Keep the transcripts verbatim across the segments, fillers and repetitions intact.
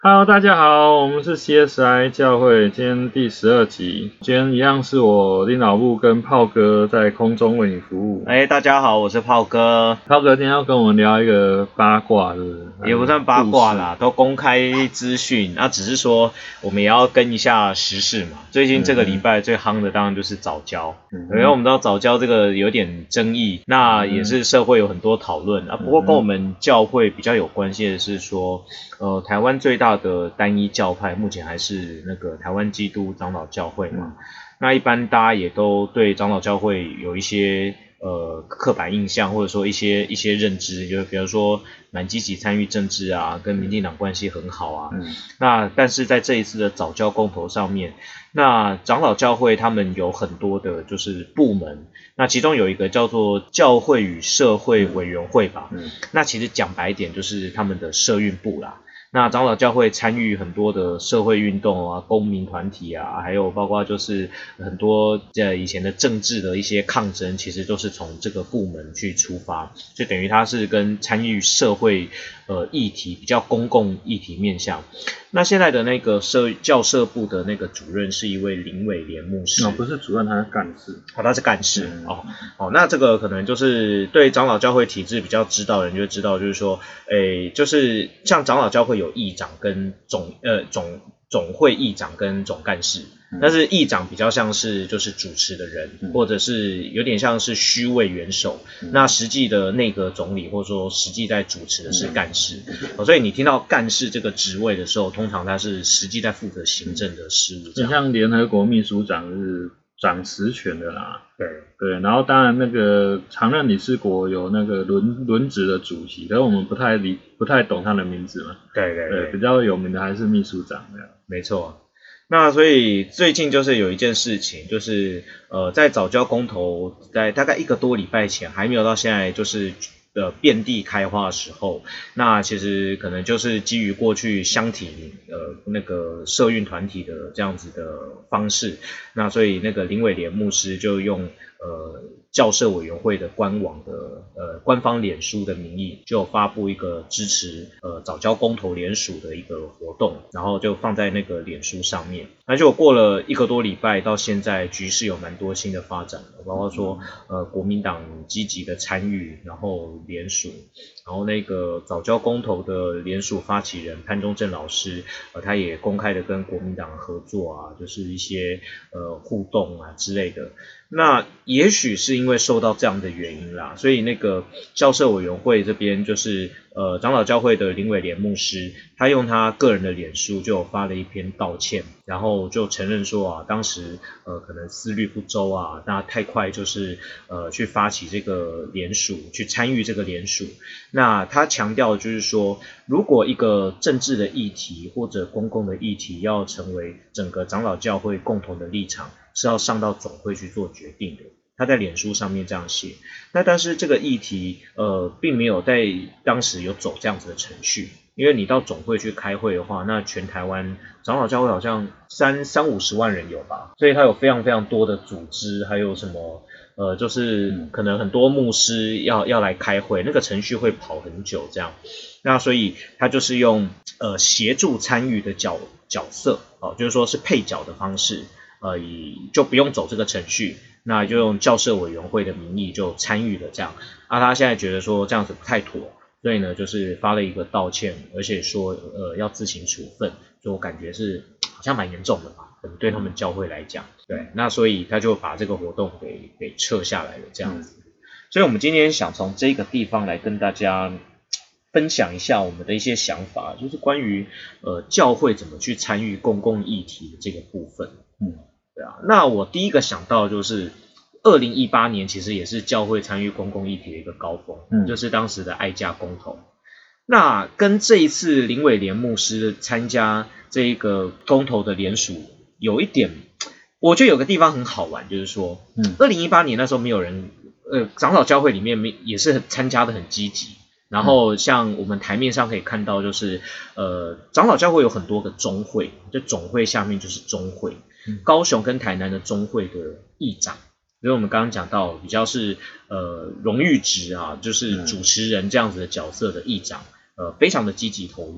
Hello，大家好，我们是 C S I 教会，今天第十二集，今天一样是我林老布跟炮哥在空中为你服务。 哎，大家好，我是炮哥。 炮哥今天要跟我们聊一个八卦，是不是？ 也不算八卦啦，都公开资讯。那、啊、只是说我们也要跟一下时事嘛。最近这个礼拜最夯的当然就是早教，嗯、因为我们知道早教这个有点争议，那也是社会有很多讨论啊。不过跟我们教会比较有关系的是说，呃，台湾最大的单一教派目前还是那个台湾基督长老教会嘛。嗯、那一般大家也都对长老教会有一些。呃，刻板印象或者说一些一些认知，就比如说蛮积极参与政治啊，跟民进党关系很好啊。嗯、那但是在这一次的早教公投上面，那长老教会他们有很多的就是部门，那其中有一个叫做教会与社会委员会吧。嗯、那其实讲白一点就是他们的社运部啦。那长老教会参与很多的社会运动啊、公民团体啊，还有包括就是很多呃以前的政治的一些抗争，其实都是从这个部门去出发，就等于它是跟参与社会呃议题比较公共议题面向。那现在的那个社教社部的那个主任是一位林伟廉牧师， 哦，不是主任，他是干事。 哦，他是干事、嗯、哦哦，那这个可能就是对长老教会体制比较知道的人就会知道，就是说，诶，就是像长老教会有议长跟总呃总总会议长跟总干事。但是议长比较像是就是主持的人，嗯、或者是有点像是虚位元首，嗯、那实际的内阁总理或者说实际在主持的是干事，嗯哦、所以你听到干事这个职位的时候，通常他是实际在负责行政的事务。 就像联合国秘书长是掌实权的啦， 对对，然后当然那个常任理事国有那个轮轮值的主席，可是我们不太理不太懂他的名字嘛， 对对 对, 对，比较有名的还是秘书长这样， 没错。那所以最近就是有一件事情，就是呃，在早教公投在大概一个多礼拜前，还没有到现在就是呃遍地开花的时候，那其实可能就是基于过去乡体呃那个社运团体的这样子的方式，那所以那个林伟廉牧师就用呃教社委员会的官网的呃官方脸书的名义，就发布一个支持呃早教公投联署的一个活动，然后就放在那个脸书上面。那就过了一个多礼拜到现在，局势有蛮多新的发展的，包括说呃国民党积极的参与，然后联署，然后那个早教公投的联署发起人潘忠正老师，呃他也公开的跟国民党合作啊，就是一些呃互动啊之类的。那也许是因为受到这样的原因啦，所以那个教社委员会这边就是呃长老教会的林伟廉牧师，他用他个人的脸书就发了一篇道歉，然后就承认说啊，当时呃可能思虑不周啊，那太快就是呃去发起这个联署，去参与这个联署。那他强调就是说，如果一个政治的议题或者公共的议题要成为整个长老教会共同的立场，是要上到总会去做决定的。他在脸书上面这样写，那但是这个议题呃并没有在当时有走这样子的程序，因为你到总会去开会的话，那全台湾长老教会好像三三五十万人有吧，所以他有非常非常多的组织，还有什么呃就是可能很多牧师要要来开会，那个程序会跑很久这样。那所以他就是用呃协助参与的角角色哦，就是说是配角的方式。呃，就不用走这个程序，那就用教社委员会的名义就参与了这样。啊，他现在觉得说这样子不太妥，所以呢，就是发了一个道歉，而且说呃要自行处分，所以我感觉是好像蛮严重的吧，可能对他们教会来讲，对，那所以他就把这个活动给给撤下来了这样子。所以我们今天想从这个地方来跟大家分享一下我们的一些想法，就是关于呃教会怎么去参与公共议题的这个部分。嗯。对啊，那我第一个想到就是二零一八年其实也是教会参与公共议题的一个高峰，嗯、就是当时的爱家公投。那跟这一次林伟廉牧师参加这一个公投的联署有一点，我觉得有个地方很好玩，就是说，嗯，二零一八年那时候没有人，呃，长老教会里面没也是很参加的很积极。然后像我们台面上可以看到，就是呃，长老教会有很多个中会，就总会下面就是中会。高雄跟台南的中会的议长，因为我们刚刚讲到比较是呃荣誉职啊，就是主持人这样子的角色的议长，呃非常的积极投入。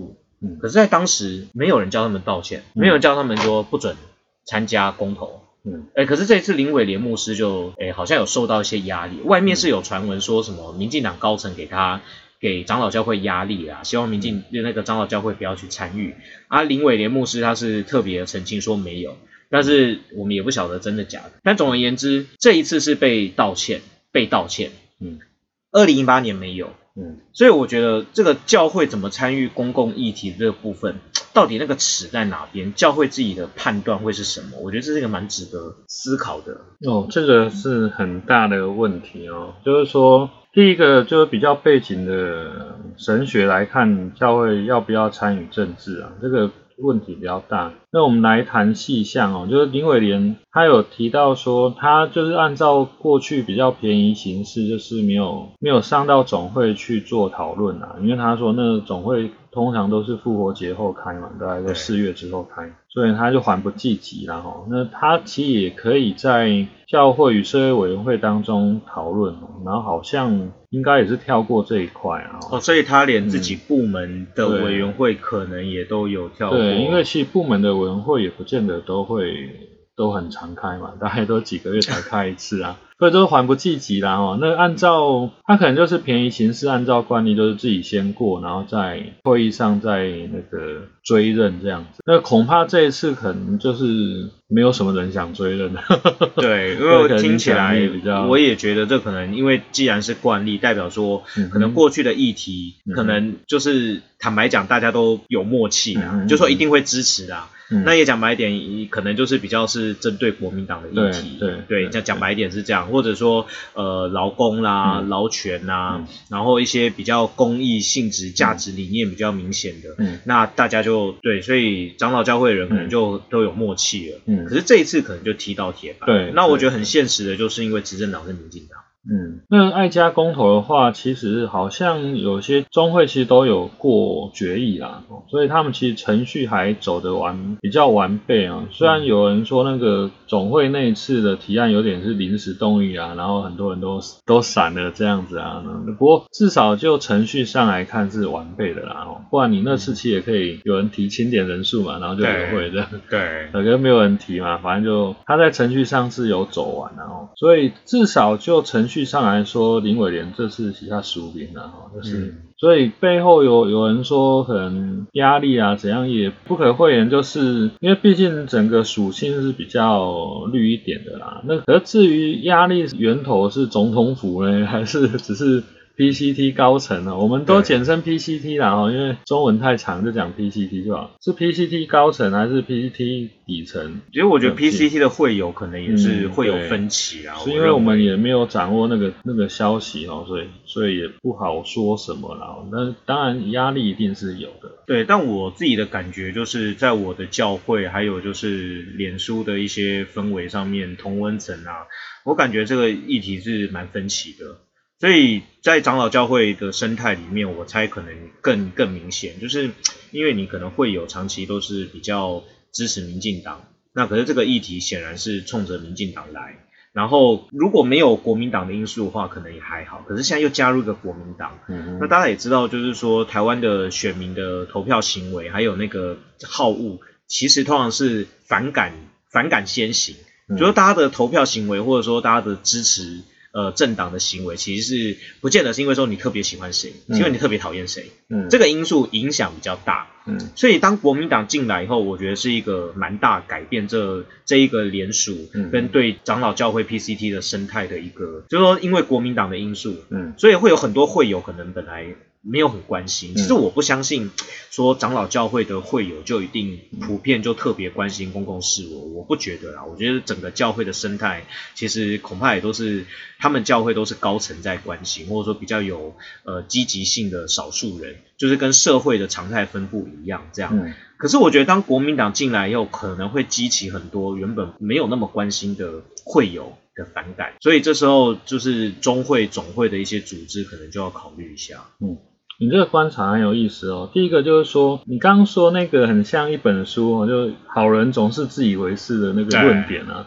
嗯，可是在当时没有人叫他们道歉，没有人叫他们说不准参加公投。嗯，哎，可是这一次林伟莲牧师就，哎，好像有受到一些压力，外面是有传闻说什么民进党高层给他给长老教会压力啦，希望民进那个长老教会不要去参与。啊，林伟莲牧师他是特别澄清说没有，但是我们也不晓得真的假的。但总而言之，这一次是被道歉，被道歉。嗯，二零一八年没有。嗯，所以我觉得这个教会怎么参与公共议题这个部分，到底那个尺在哪边？教会自己的判断会是什么？我觉得这是一个蛮值得思考的。 哦，这个是很大的问题哦，就是说，第一个就是比较背景的神学来看，教会要不要参与政治啊？这个问题比较大。那我们来谈细项哦，就是林伟莲他有提到说，他就是按照过去比较便宜形式，就是没有没有上到总会去做讨论啊，因为他说那个总会通常都是复活节后开嘛，大概在四月之后开，所以他就缓不济急啦齁。那他其实也可以在教会与社会委员会当中讨论，然后好像应该也是跳过这一块啊。 哦，所以他连自己部门的委员会可能也都有跳过。 对，因为其实部门的委员会也不见得都会都很常开嘛，大概都几个月才开一次啊。所以都缓不济急啦哦。那按照他可能就是便宜行事，按照惯例就是自己先过，然后在会议上再那个追认这样子。那恐怕这一次可能就是没有什么人想追认。 对，因为我听起来我也觉得这可能因为既然是惯例，代表说可能过去的议题、嗯、可能就是坦白讲大家都有默契啦、嗯、就说一定会支持啦。嗯、那也讲白一点，可能就是比较是针对国民党的议题， 对对，讲讲白一点是这样，或者说呃劳工啦、嗯、劳权啦、嗯，然后一些比较公益性质、价值理念比较明显的，嗯，那大家就对，所以长老教会的人可能就都有默契了，嗯，可是这一次可能就踢到铁板， 对， 那我觉得很现实的就是因为执政党是民进党。 嗯，那爱家公投的话，其实好像有些中会其实都有过决议啦，所以他们其实程序还走得完比较完备啊。虽然有人说那个总会那一次的提案有点是临时动议啊，然后很多人都都闪了这样子啊，不过至少就程序上来看是完备的啦，不然你那次期也可以有人提清点人数嘛，然后就流会的， 对， 可是没有人提嘛，反正就他在程序上是有走完的哦，所以至少就程序上来说，林伟莲这次其他输兵啊，就是、嗯，所以背后有有人说可能压力啊怎样也不可讳言，就是因为毕竟整个属性是比较绿一点的啦。那可是至于压力源头是总统府呢，还是只是P C T 高层呢？我们都简称 P C T 啦，因为中文太长就讲 P C T 就好。是 P C T 高层还是 P C T 底层？ 其实我觉得 P C T 的会友可能也是会有分歧啊， 嗯、是因为我们也没有掌握那个那个消息哦，所以所以也不好说什么啦。那当然压力一定是有的。 对，但我自己的感觉就是在我的教会，还有就是脸书的一些氛围上面，同温层啊，我感觉这个议题是蛮分歧的。所以在长老教会的生态里面，我猜可能更更明显，就是因为你可能会有长期都是比较支持民进党，那可是这个议题显然是冲着民进党来，然后如果没有国民党的因素的话，可能也还好，可是现在又加入一个国民党，嗯、那大家也知道，就是说台湾的选民的投票行为，还有那个好恶，其实通常是反感反感先行，嗯、就是大家的投票行为，或者说大家的支持。呃，政党的行为其实是不见得是因为说你特别喜欢谁，是因为你特别讨厌谁，嗯，这个因素影响比较大，嗯，所以当国民党进来以后，我觉得是一个蛮大改变这这一个联署跟对长老教会 P C T 的生态的一个，就是说因为国民党的因素，嗯，所以会有很多会友可能本来没有很关心，其实我不相信说长老教会的会友就一定普遍就特别关心公共事务，我不觉得啦，我觉得整个教会的生态其实恐怕也都是他们教会都是高层在关心，或者说比较有呃积极性的少数人，就是跟社会的常态分布一样这样。嗯、可是我觉得当国民党进来以后，可能会激起很多原本没有那么关心的会友的反感，所以这时候就是中会总会的一些组织可能就要考虑一下。 嗯。你这个观察很有意思哦。第一个就是说，你刚刚说那个很像一本书哦，就好人总是自以为是的那个论点啊。 对，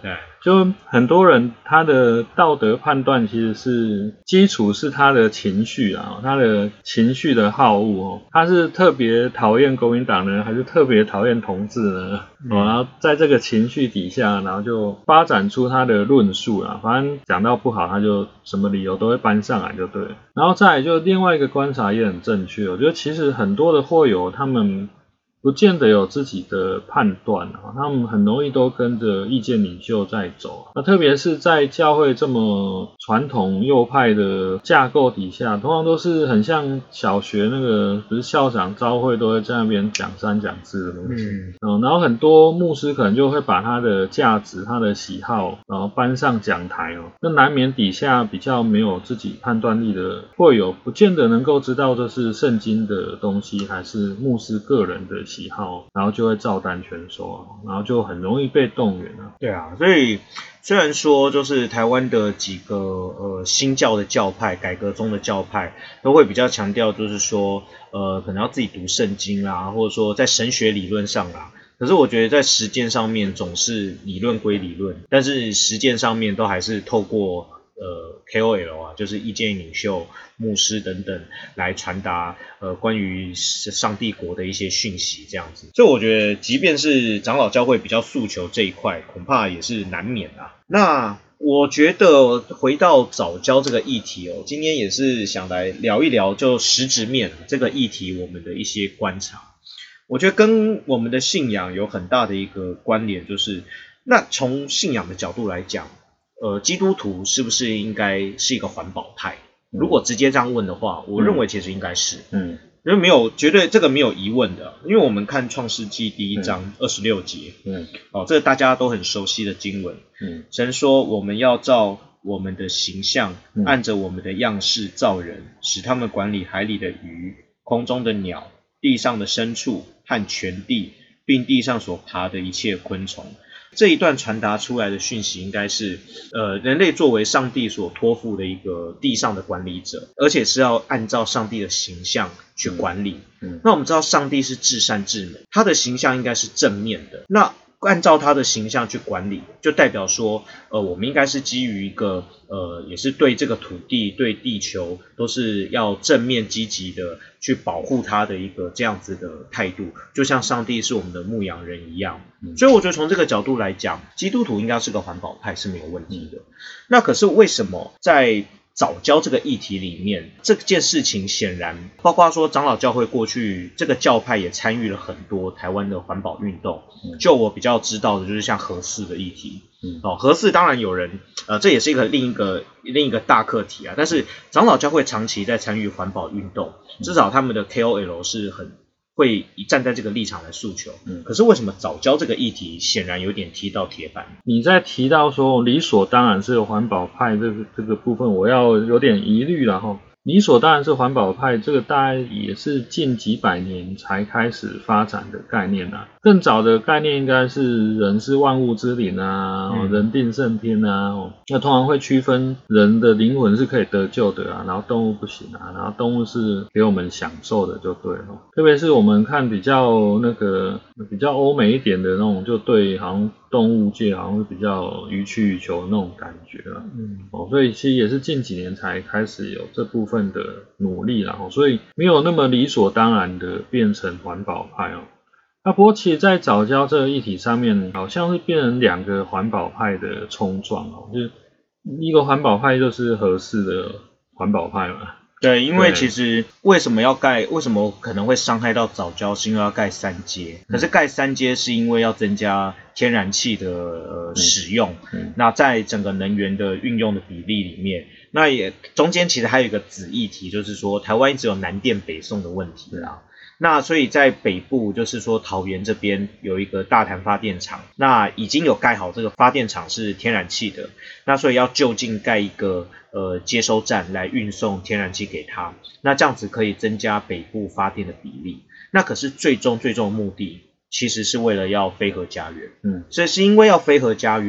就很多人他的道德判断其实是基础是他的情绪啊，他的情绪的好恶哦，他是特别讨厌国民党呢，还是特别讨厌同志呢？嗯、哦，然后在这个情绪底下，然后就发展出他的论述啦，反正讲到不好，他就什么理由都会搬上来就对了。然后再来就另外一个观察也很正确，我觉得其实很多的会友他们不见得有自己的判断啊，他们很容易都跟着意见领袖在走。那特别是在教会这么传统右派的架构底下，通常都是很像小学那个，不是校长朝会都会在那边讲三讲四的东西。嗯嗯，然后很多牧师可能就会把他的价值、他的喜好，然后搬上讲台哦。那难免底下比较没有自己判断力的会友，不见得能够知道这是圣经的东西，还是牧师个人的喜好，然后就会照单全收啊，然后就很容易被动员啊。 对啊，所以虽然说就是台湾的几个呃新教的教派、改革中的教派都会比较强调，就是说呃可能要自己读圣经啦，或者说在神学理论上啦。可是我觉得在实践上面总是理论归理论，但是实践上面都还是透过呃 K O L 啊，就是意见领袖、牧师等等来传达呃关于上帝国的一些讯息这样子。所以我觉得即便是长老教会比较诉求这一块，恐怕也是难免啊。那我觉得回到早教这个议题哦，今天也是想来聊一聊就实质面这个议题我们的一些观察。我觉得跟我们的信仰有很大的一个关联，就是那从信仰的角度来讲，呃，基督徒是不是应该是一个环保派？如果直接这样问的话，我认为其实应该是，嗯，因为没有绝对这个没有疑问的，因为我们看创世纪第一章二十六节，嗯，哦，这个大家都很熟悉的经文，嗯，神说我们要照我们的形象，按着我们的样式造人，使他们管理海里的鱼、空中的鸟、地上的牲畜和全地，并地上所爬的一切昆虫。这一段传达出来的讯息应该是，呃，人类作为上帝所托付的一个地上的管理者，而且是要按照上帝的形象去管理。嗯，那我们知道上帝是至善至美，他的形象应该是正面的。那按照他的形象去管理，就代表说，呃，我们应该是基于一个，呃，也是对这个土地、对地球都是要正面积极的去保护它的一个这样子的态度，就像上帝是我们的牧羊人一样。嗯、所以我觉得从这个角度来讲，基督徒应该是个环保派是没有问题的。那可是为什么在早教这个议题里面，这件事情显然包括说长老教会过去这个教派也参与了很多台湾的环保运动，嗯、就我比较知道的就是像核四的议题，嗯、哦，核四当然有人呃这也是一个另一个另一个大课题啊，但是长老教会长期在参与环保运动，至少他们的 K O L 是很会站在这个立场来诉求，嗯，可是为什么早教这个议题显然有点踢到铁板？ 你在提到说理所当然是有环保派这个这个部分，我要有点疑虑了哈。理所当然是环保派，这个大概也是近几百年才开始发展的概念啊。更早的概念应该是人是万物之灵啊，嗯、人定胜天啊，哦，那通常会区分人的灵魂是可以得救的啊，然后动物不行啊，然后动物是给我们享受的就对了。特别是我们看比较那个比较欧美一点的那种，就对好像动物界好像是比较予取予求的那种感觉啊，嗯，哦，所以其实也是近几年才开始有这部分的努力啦，所以没有那么理所当然的变成环保派哦。那不过其实在早教这个议题上面，好像是变成两个环保派的冲撞哦，就是一个环保派就是核四的环保派嘛。 对，因为其实为什么要盖，为什么可能会伤害到早教，是因为要盖三阶。可是盖三阶是因为要增加天然气的、呃、使用，嗯嗯、那在整个能源的运用的比例里面，那也中间其实还有一个子议题，就是说台湾一直有南电北送的问题啦。那所以在北部就是说桃园这边有一个大潭发电厂，那已经有盖好这个发电厂是天然气的，那所以要就近盖一个呃接收站来运送天然气给它，那这样子可以增加北部发电的比例。那可是最终最终的目的其实是为了要非核家园，嗯，所以是因为要非核家园，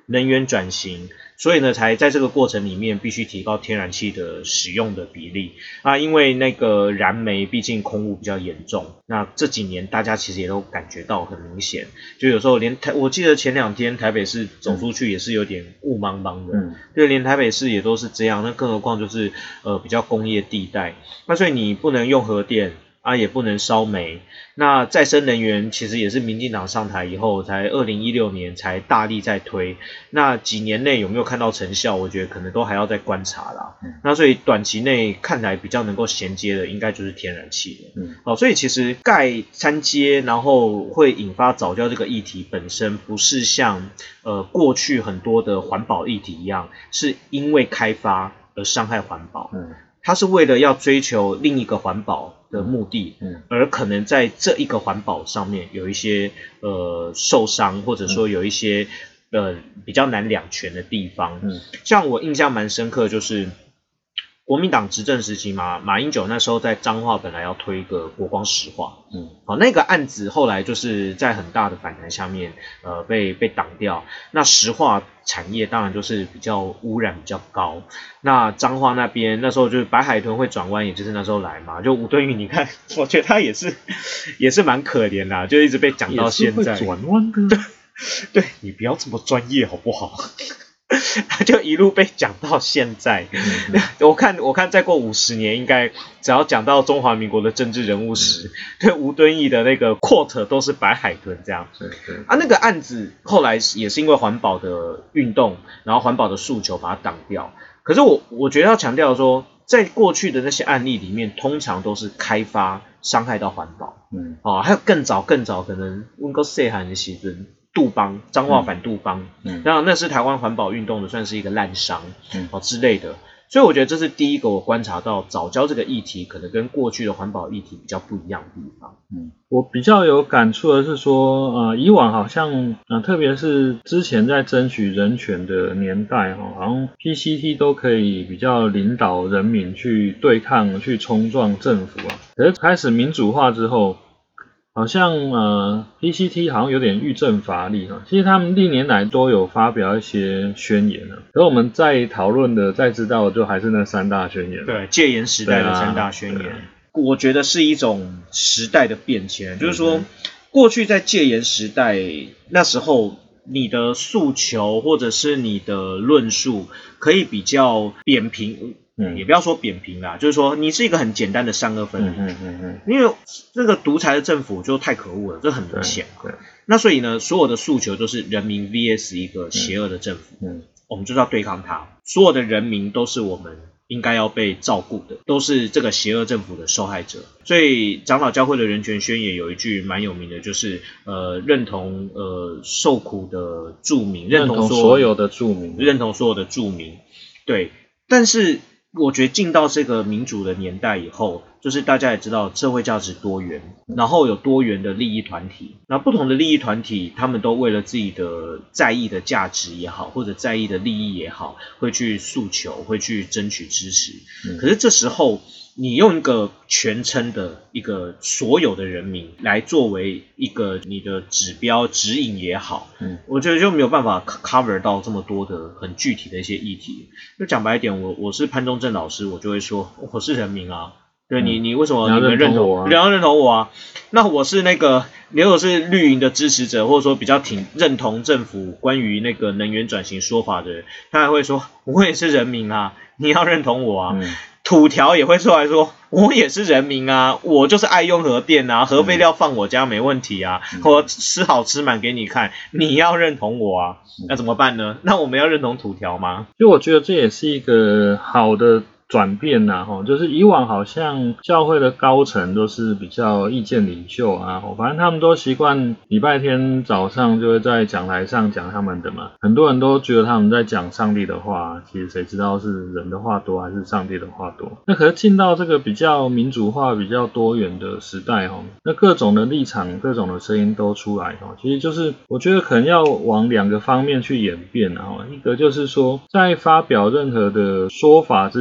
能源转型，所以呢才在这个过程里面必须提高天然气的使用的比例啊，因为那个燃煤毕竟空污比较严重，那这几年大家其实也都感觉到很明显，就有时候连台我记得前两天台北市走出去也是有点雾茫茫的，嗯，对，连台北市也都是这样，那更何况就是呃比较工业地带，那所以你不能用核电啊，也不能烧煤。那再生能源其实也是民进党上台以后，才二零一六年才大力在推。那几年内有没有看到成效？我觉得可能都还要再观察啦。嗯、那所以短期内看来比较能够衔接的，应该就是天然气了。嗯，好、哦，所以其实盖三接，然后会引发藻礁这个议题本身，不是像呃过去很多的环保议题一样，是因为开发而伤害环保。嗯。它是为了要追求另一个环保的目的，嗯，而可能在这一个环保上面有一些呃受伤，或者说有一些呃比较难两全的地方。嗯，像我印象蛮深刻，就是国民党执政时期嘛，马英九那时候在彰化本来要推一个国光石化，嗯，好，那个案子后来就是在很大的反弹下面，呃，被被挡掉。那石化产业当然就是比较污染比较高。那彰化那边那时候就是白海豚会转弯，也就是那时候来嘛。就吴敦义，你看，我觉得他也是也是蛮可怜的，就一直被讲到现在。 也是会转弯的。 对，对你不要这么专业好不好？他就一路被讲到现在，嗯、我看我看再过五十年，应该只要讲到中华民国的政治人物史，嗯、对吴敦义的那个 quote 都是白海豚这样。对对啊，那个案子后来也是因为环保的运动，然后环保的诉求把它挡掉。可是我我觉得要强调说，在过去的那些案例里面，通常都是开发伤害到环保，嗯，哦，还有更早更早可能温哥细汉的时阵。杜邦彰化反杜邦，嗯，那那是台湾环保运动的算是一个滥觞，嗯，哦之类的，所以我觉得这是第一个我观察到藻礁这个议题可能跟过去的环保议题比较不一样的地方。 嗯，我比较有感触的是说，呃，以往好像，呃，特别是之前在争取人权的年代，哈，好像 P C T 都可以比较领导人民去对抗、去冲撞政府啊。可是开始民主化之后。好像呃 P C T 好像有点欲振乏力哈，其实他们历年来都有发表一些宣言啊，而我们在讨论的、在知道的就还是那三大宣言。 对，戒严时代的三大宣言，啊、我觉得是一种时代的变迁，就是说，过去在戒严时代那时候，你的诉求或者是你的论述可以比较扁平。嗯，也不要说扁平啦，就是说你是一个很简单的善恶分离，嗯嗯嗯，因为这个独裁的政府就太可恶了，这很明显嘛。那所以呢，所有的诉求就是人民 V S 一个邪恶的政府，嗯，我们就是要对抗它。所有的人民都是我们应该要被照顾的，都是这个邪恶政府的受害者。所以长老教会的人权宣言有一句蛮有名的，就是呃认同呃受苦的住民， 认同所有的住民， 认同所有的住民，对，但是。我觉得进到这个民主的年代以后，就是大家也知道社会价值多元，然后有多元的利益团体，那不同的利益团体，他们都为了自己的在意的价值也好，或者在意的利益也好，会去诉求，会去争取支持。嗯、可是这时候，你用一个全称的一个所有的人民来作为一个你的指标指引也好，嗯，我觉得就没有办法 cover 到这么多的很具体的一些议题。就讲白一点，我我是潘忠正老师，我就会说我是人民啊。对你，你为什么你们认同我？你要认同我啊？那我是那个，你如果是绿营的支持者，或者说比较挺认同政府关于那个能源转型说法的人，他还会说，我也是人民啊，你要认同我啊。嗯、土条也会出来说，我也是人民啊，我就是爱用核电啊，核废料放我家没问题啊，嗯、我吃好吃满给你看，你要认同我啊，那怎么办呢？那我们要认同土条吗？ 就我觉得这也是一个好的。转变呐、啊，就是以往好像教会的高层都是比较意见领袖啊，反正他们都习惯礼拜天早上就会在讲台上讲他们的嘛，很多人都觉得他们在讲上帝的话，其实谁知道是人的话多还是上帝的话多？那可是进到这个比较民主化、比较多元的时代哦，那各种的立场、各种的声音都出来哦，其实就是我觉得可能要往两个方面去演变啊，一个就是说在发表任何的说法之前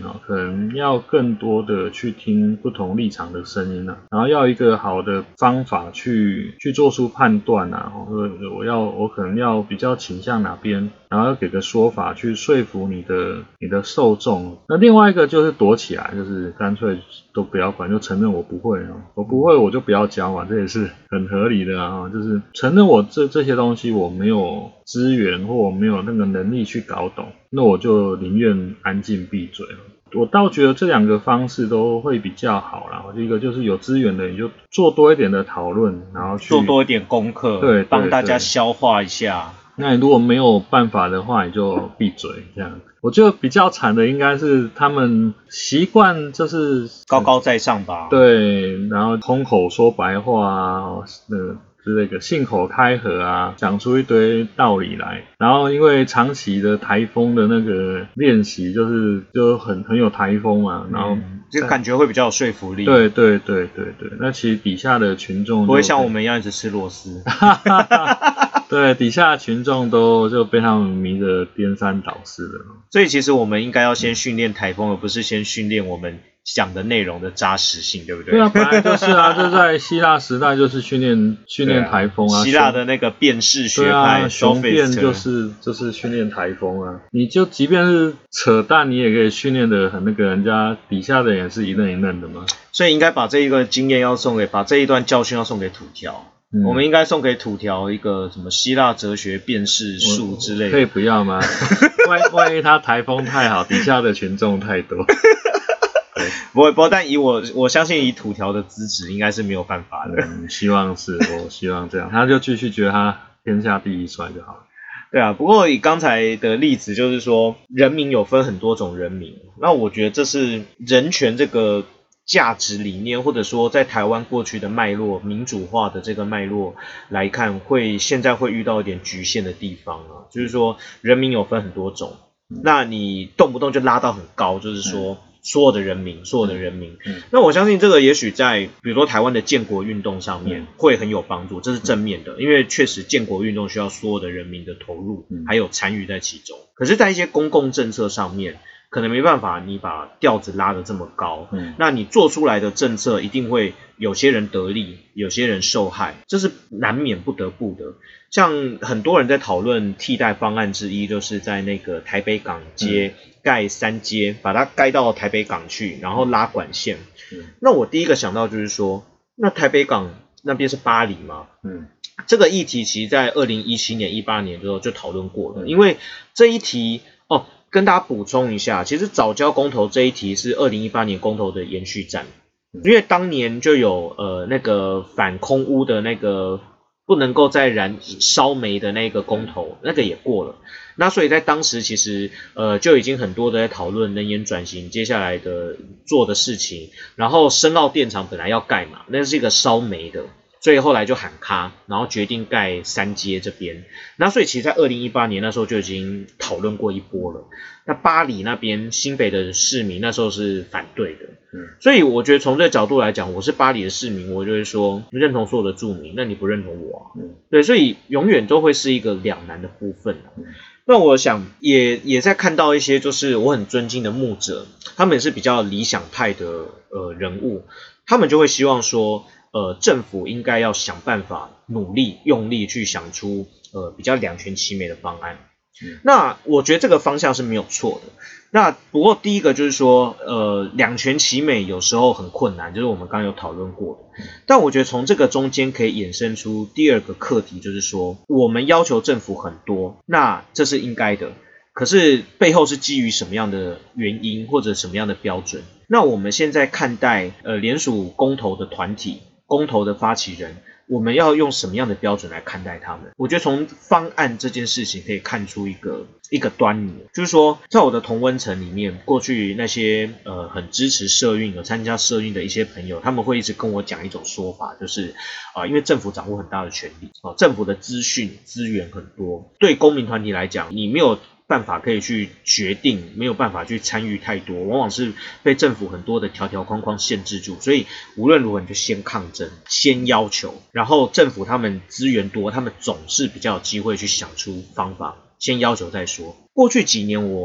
哦，可能要更多的去听不同立场的声音啊，然后要一个好的方法去去做出判断啊，哦，我要我可能要比较倾向哪边，然后要给个说法去说服你的你的受众。那另外一个就是躲起来，就是干脆都不要管，就承认我不会哦，我不会我就不要教嘛，这也是很合理的啊，就是承认我这这些东西我没有资源或我没有那个能力去搞懂，那我就宁愿安静闭嘴。我倒觉得这两个方式都会比较好啦。一个就是有资源的，你就做多一点的讨论，然后去做多一点功课， 对， 帮大家消化一下。 那你如果没有办法的话，你就闭嘴这样。我觉得比较惨的应该是他们习惯就是高高在上吧， 对，然后空口说白话啊，那个之类的，信口开河啊，讲出一堆道理来。然后因为长期的台风的那个练习，就是就很很有台风嘛，然后、 嗯、就感觉会比较有说服力。 对对对对对，那其实底下的群众不会像我们一样一直吃螺丝。 对，底下的群众都就被他们迷得颠三倒四的。 所以其实我们应该要先训练台风，而不是先训练我们讲的内容的扎实性，对不对？ 对啊，本来就是啊，这在希腊时代就是训练训练台风啊。 希腊的那个辩士学派， 啊、雄辩就是就是训练台风啊。你就即便是扯淡，你也可以训练的很那个，人家底下的人也是一愣一愣的嘛。 所以应该把这一个经验要送给，把这一段教训要送给土条。嗯、我们应该送给土条一个什么希腊哲学辨识术之类的， 可以不要吗？万万一他台风太好，底下的群众太多。 不会不会，但以我我相信以土条的资质，应该是没有办法的。 嗯，希望是，我希望这样，他就继续觉得他天下第一帅就好了。 对啊，不过以刚才的例子，就是说人民有分很多种人民，那我觉得这是人权这个价值理念，或者说在台湾过去的脉络，民主化的这个脉络来看，会现在会遇到一点局限的地方啊，就是说人民有分很多种，那你动不动就拉到很高，就是说。嗯所有的人民，所有的人民、嗯，那我相信这个也许在比如说台湾的建国运动上面会很有帮助，这是正面的，因为确实建国运动需要所有的人民的投入，还有参与在其中。可是，在一些公共政策上面，可能没办法，你把调子拉得这么高，嗯，那你做出来的政策一定会有些人得利，有些人受害，这是难免不得不的。像很多人在讨论替代方案之一，就是在那个台北港街盖三街，把它盖到台北港去，然后拉管线。嗯、那我第一个想到就是说，那台北港那边是巴黎吗？嗯，这个议题其实在二零一七年、一八年的时候就讨论过了，因为这一题哦，跟大家补充一下，其实藻礁公投这一题是二零一八年公投的延续战，因为当年就有呃那个反空污的那个。不能够再燃烧煤的那个公投，那个也过了。那所以在当时其实呃就已经很多的在讨论能源转型接下来的做的事情。然后深澳电厂本来要盖嘛，那是一个烧煤的，所以后来就喊卡，然后决定盖三街这边。那所以其实在二零一八年那时候就已经讨论过一波了。那巴黎那边新北的市民那时候是反对的。嗯，所以我觉得从这个角度来讲，我是巴黎的市民，我就会说认同所有的住民，那你不认同我啊？嗯，对，所以永远都会是一个两难的部分啊。嗯，那我想也也在看到一些就是我很尊敬的牧者，他们也是比较理想派的呃人物，他们就会希望说，呃，政府应该要想办法努力用力去想出呃比较两全其美的方案。嗯，那我觉得这个方向是没有错的。那不过第一个就是说，呃，两全其美有时候很困难，就是我们刚刚有讨论过的。但我觉得从这个中间可以衍生出第二个课题，就是说，我们要求政府很多，那这是应该的。可是背后是基于什么样的原因或者什么样的标准？那我们现在看待呃联署公投的团体、公投的发起人。我们要用什么样的标准来看待他们？我觉得从方案这件事情可以看出一个一个端倪，就是说，在我的同温层里面，过去那些呃很支持社运、有参加社运的一些朋友，他们会一直跟我讲一种说法，就是啊、呃，因为政府掌握很大的权力，哦、呃，政府的资讯资源很多，对公民团体来讲，你没有办法可以去决定，没有办法去参与太多，往往是被政府很多的条条框框限制住，所以无论如何你就先抗争，先要求，然后政府他们资源多，他们总是比较有机会去想出方法，先要求再说。过去几年我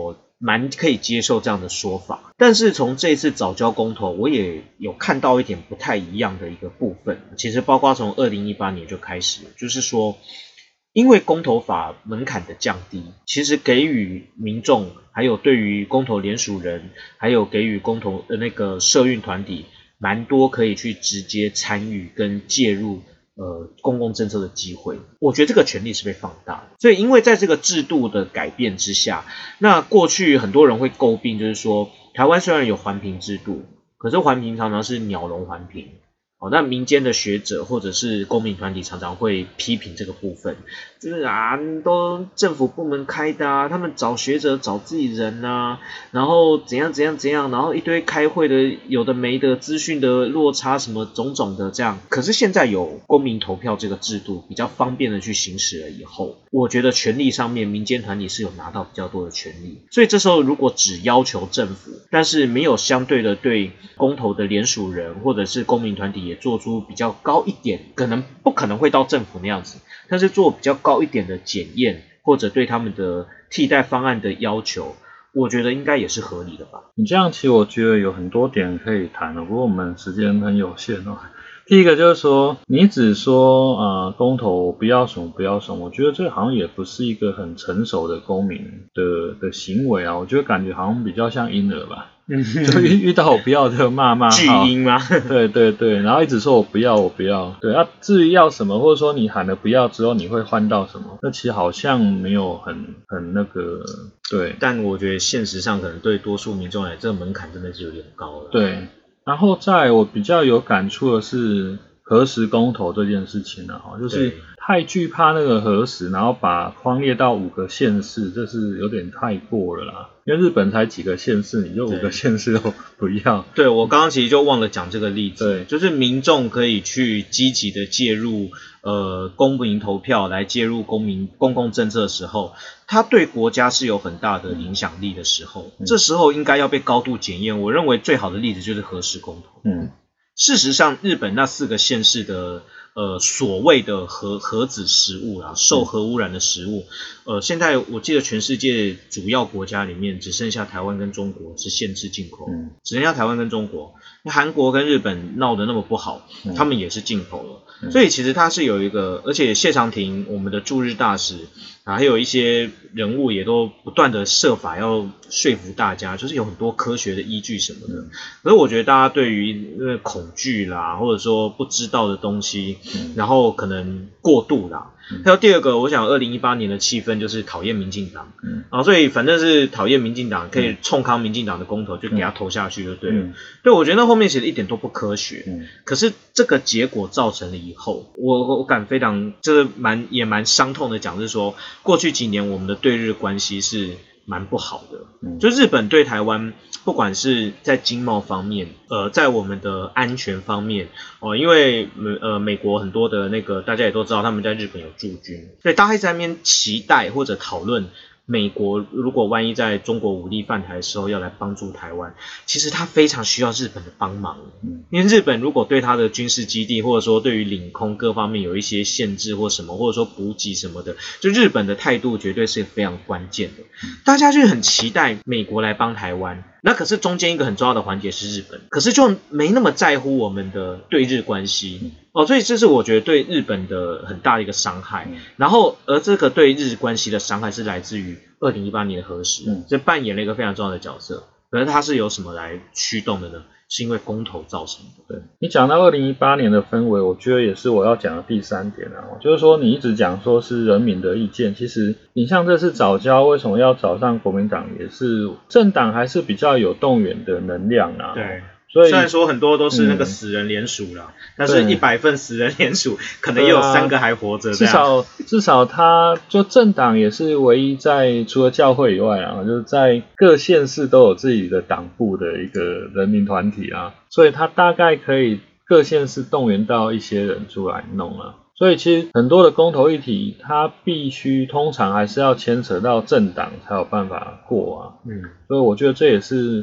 蛮可以接受这样的说法。但是从这一次藻礁公投，我也有看到一点不太一样的一个部分，其实包括从二零一八年就开始，就是说因为公投法门槛的降低，其实给予民众还有对于公投联署人还有给予公投的那个社运团体蛮多可以去直接参与跟介入呃公共政策的机会，我觉得这个权利是被放大的。所以因为在这个制度的改变之下，那过去很多人会诟病，就是说台湾虽然有环评制度，可是环评常常是鸟笼环评。哦，那民间的学者或者是公民团体常常会批评这个部分，就是啊，都政府部门开的啊，他们找学者找自己人啊，然后怎样怎样怎样，然后一堆开会的有的没的资讯的落差什么种种的这样。可是现在有公民投票这个制度，比较方便的去行使了以后，我觉得权利上面民间团体是有拿到比较多的权利。所以这时候如果只要求政府，但是没有相对的对公投的联署人或者是公民团体也做出比较高一点，可能不可能会到政府那样子，但是做比较高一点的检验，或者对他们的替代方案的要求，我觉得应该也是合理的吧。 你这样其实我觉得有很多点可以谈的，不过我们时间很有限哦。第一个就是说，你只说呃公投不要什么不要什么，我觉得这好像也不是一个很成熟的公民的的行为啊，我觉得感觉好像比较像婴儿吧。就遇遇到我不要就骂骂巨婴吗？ 对对对，然后一直说我不要我不要，对啊，至于要什么，或者说你喊了不要之后你会换到什么，那其实好像没有很很那个，对。 但我觉得现实上可能对多数民众来，这个门槛真的是有点高了。 对，然后再我比较有感触的是核实公投这件事情啊，就是太惧怕那个核实，然后把框列到五个县市，这是有点太过了啦。因为日本才几个县市，你就五个县市都不要。 对，我刚刚其实就忘了讲这个例子，对，就是民众可以去积极的介入呃公民投票来介入公民公共政策的时候，它对国家是有很大的影响力的时候，嗯、这时候应该要被高度检验。我认为最好的例子就是核实公投。嗯，事实上，日本那四个县市的呃所谓的核核子食物啦，受核污染的食物，呃，现在我记得全世界主要国家里面只剩下台湾跟中国是限制进口，嗯、只剩下台湾跟中国。韩国跟日本闹得那么不好，嗯、他们也是进口了，嗯、所以其实它是有一个，而且谢长廷我们的驻日大使啊，还有一些人物也都不断的设法要说服大家，就是有很多科学的依据什么的。嗯、可是我觉得大家对于那个恐惧啦，或者说不知道的东西，嗯、然后可能过度啦。还有第二个，我想二零一八年的气氛就是讨厌民进党，嗯，啊，所以反正是讨厌民进党，可以冲康民进党的公投，就给他投下去就对了。嗯、对，我觉得那后面其实一点都不科学，嗯、可是这个结果造成了以后，我我感非常就是蛮也蛮伤痛的讲，是说过去几年我们的对日关系是蛮不好的，嗯、就日本对台湾，不管是在经贸方面，呃，在我们的安全方面，哦，因为呃美国很多的那个大家也都知道，他们在日本有驻军，所以大家一直在那边期待或者讨论。美国如果万一在中国武力犯台的时候要来帮助台湾，其实他非常需要日本的帮忙，嗯、因为日本如果对他的军事基地或者说对于领空各方面有一些限制或什么，或者说补给什么的，就日本的态度绝对是非常关键的。嗯、大家就很期待美国来帮台湾，那可是中间一个很重要的环节是日本，可是就没那么在乎我们的对日关系。嗯哦，所以这是我觉得对日本的很大的一个伤害，嗯、然后而这个对日关系的伤害是来自于二零一八年的核实，嗯、这扮演了一个非常重要的角色。可是它是由什么来驱动的呢？是因为公投造成的。 对，你讲到二零一八年的氛围，我觉得也是我要讲的第三点啊，就是说你一直讲说是人民的意见，其实你像这次藻礁为什么要找上国民党，也是政党还是比较有动员的能量啊。 对。所以虽然说很多都是那个死人联署啦，嗯、但是一百份死人联署，可能也有三个还活着，啊。 至少至少他就政党也是唯一在除了教会以外啊，就是在各县市都有自己的党部的一个人民团体啊，所以他大概可以各县市动员到一些人出来弄啊。所以其实很多的公投议题，它必须通常还是要牵扯到政党才有办法过啊。嗯，所以我觉得这也是。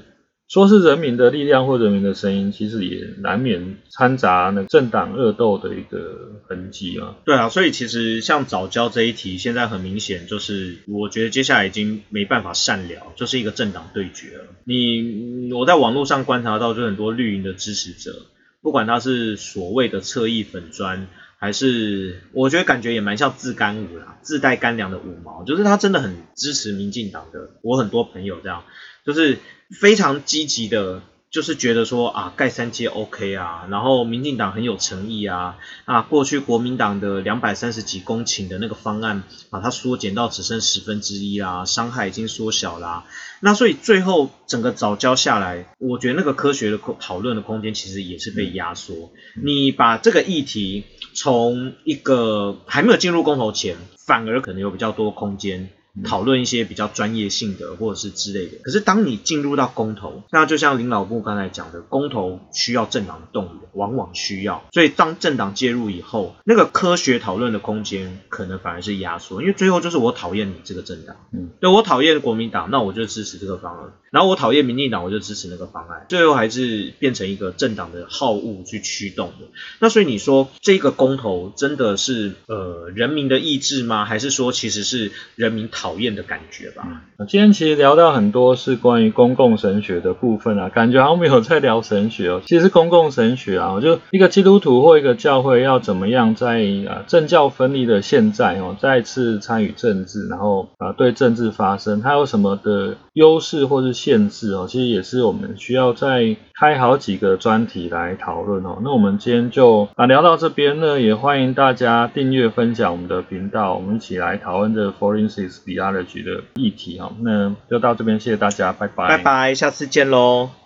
说是人民的力量或人民的声音，其实也难免掺杂那政党恶斗的一个痕迹啊。 对啊，所以其实像早教这一题，现在很明显就是，我觉得接下来已经没办法善了，就是一个政党对决了。你我在网络上观察到，就很多绿营的支持者，不管他是所谓的侧翼粉专，还是我觉得感觉也蛮像自干五啦，自带干粮的五毛，就是他真的很支持民进党的。我很多朋友这样，就是非常积极的，就是觉得说啊，盖三阶 OK 啊，然后民进党很有诚意啊，啊，过去国民党的两百三十几公顷的那个方案，把它缩减到只剩十分之一啦，伤害已经缩小啦。那所以最后整个早教下来，我觉得那个科学的讨论的空间其实也是被压缩。嗯、你把这个议题从一个还没有进入公投前，反而可能有比较多空间讨论一些比较专业性的或者是之类的。可是当你进入到公投，那就像林老布刚才讲的，公投需要政党的动员，往往需要。所以当政党介入以后，那个科学讨论的空间可能反而是压缩，因为最后就是我讨厌你这个政党，嗯，对，我讨厌国民党，那我就支持这个方案。然后我讨厌民进党，我就支持那个方案，最后还是变成一个政党的好恶去驱动的。那所以你说这个公投真的是呃人民的意志吗？还是说其实是人民讨厌的感觉吧？ 嗯、今天其实聊到很多是关于公共神学的部分啊，感觉好像没有在聊神学哦。其实是公共神学啊，就一个基督徒或一个教会要怎么样在啊政教分离的现在哦，再次参与政治，然后啊对政治发声，它有什么的优势或是限制哦，其实也是我们需要再开好几个专题来讨论哦。那我们今天就啊聊到这边呢，也欢迎大家订阅分享我们的频道，我们一起来讨论这个 Forensic Theology 的议题哦。那就到这边，谢谢大家，拜拜， 拜拜，下次见喽。